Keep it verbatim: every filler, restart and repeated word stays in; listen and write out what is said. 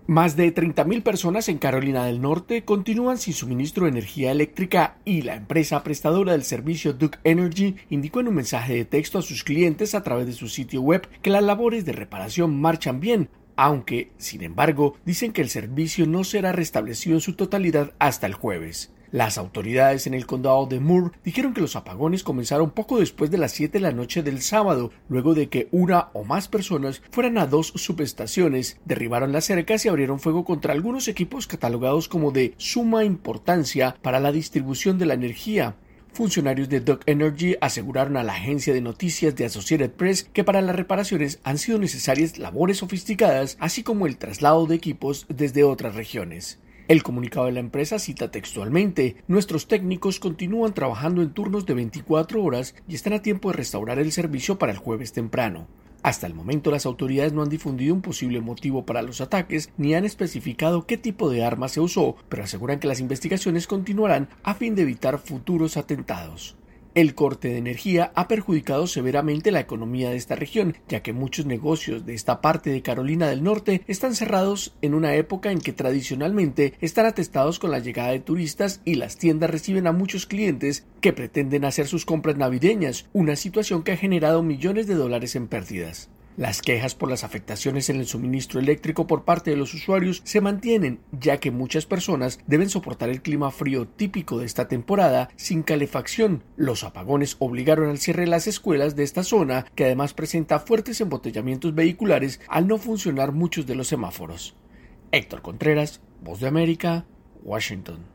Más de treinta mil personas en Carolina del Norte continúan sin suministro de energía eléctrica y la empresa prestadora del servicio Duke Energy indicó en un mensaje de texto a sus clientes a través de su sitio web que las labores de reparación marchan bien, aunque, sin embargo, dicen que el servicio no será restablecido en su totalidad hasta el jueves. Las autoridades en el condado de Moore dijeron que los apagones comenzaron poco después de las siete de la noche del sábado, luego de que una o más personas fueran a dos subestaciones, derribaron las cercas y abrieron fuego contra algunos equipos catalogados como de suma importancia para la distribución de la energía. Funcionarios de Duke Energy aseguraron a la agencia de noticias de Associated Press que para las reparaciones han sido necesarias labores sofisticadas, así como el traslado de equipos desde otras regiones. El comunicado de la empresa cita textualmente: nuestros técnicos continúan trabajando en turnos de veinticuatro horas y están a tiempo de restaurar el servicio para el jueves temprano. Hasta el momento las autoridades no han difundido un posible motivo para los ataques ni han especificado qué tipo de arma se usó, pero aseguran que las investigaciones continuarán a fin de evitar futuros atentados. El corte de energía ha perjudicado severamente la economía de esta región, ya que muchos negocios de esta parte de Carolina del Norte están cerrados en una época en que tradicionalmente están atestados con la llegada de turistas y las tiendas reciben a muchos clientes que pretenden hacer sus compras navideñas, una situación que ha generado millones de dólares en pérdidas. Las quejas por las afectaciones en el suministro eléctrico por parte de los usuarios se mantienen, ya que muchas personas deben soportar el clima frío típico de esta temporada sin calefacción. Los apagones obligaron al cierre de las escuelas de esta zona, que además presenta fuertes embotellamientos vehiculares al no funcionar muchos de los semáforos. Héctor Contreras, Voz de América, Washington.